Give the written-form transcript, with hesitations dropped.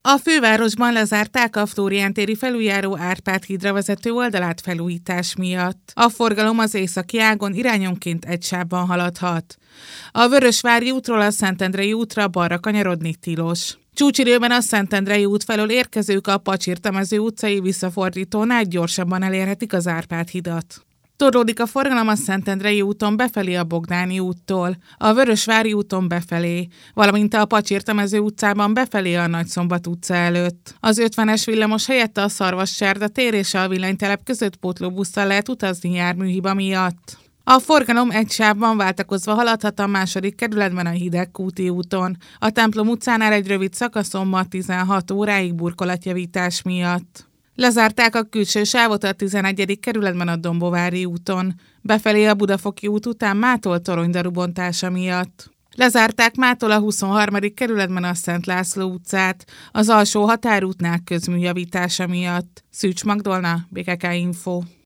A fővárosban lezárták a Flórián téri felüljáró Árpád hídra vezető oldalát felújítás miatt. A forgalom az északi ágon irányonként egy sávban haladhat. A Vörösvári útról a Szentendrei útra balra kanyarodni tilos. Csúcsidőben a Szentendrei út felől érkezők a Pacsirtamező utcai visszafordítónál gyorsabban elérhetik az Árpád hidat. Torlódik a forgalom a Szentendrei úton befelé a Bogdáni úttól, a Vörösvári úton befelé, valamint a Pacsirtamező utcában befelé a Nagyszombat utca előtt. Az 50-es villamos helyett a Szarvassárda tér és a villanytelep között pótlóbusszal lehet utazni járműhiba miatt. A forgalom egy sávban váltakozva haladhat a 2. kerületben a Hidegkúti úton. A Templom utcánál egy rövid szakaszon ma 16 óráig burkolatjavítás miatt. Lezárták a külső sávot a 11. kerületben a Dombovári úton, befelé a Budafoki út után mától toronydaru bontása miatt. Lezárták mától a 23. kerületben a Szent László utcát, az alsó határútnál közműjavítása miatt. Szűcs Magdolna, BKK Info.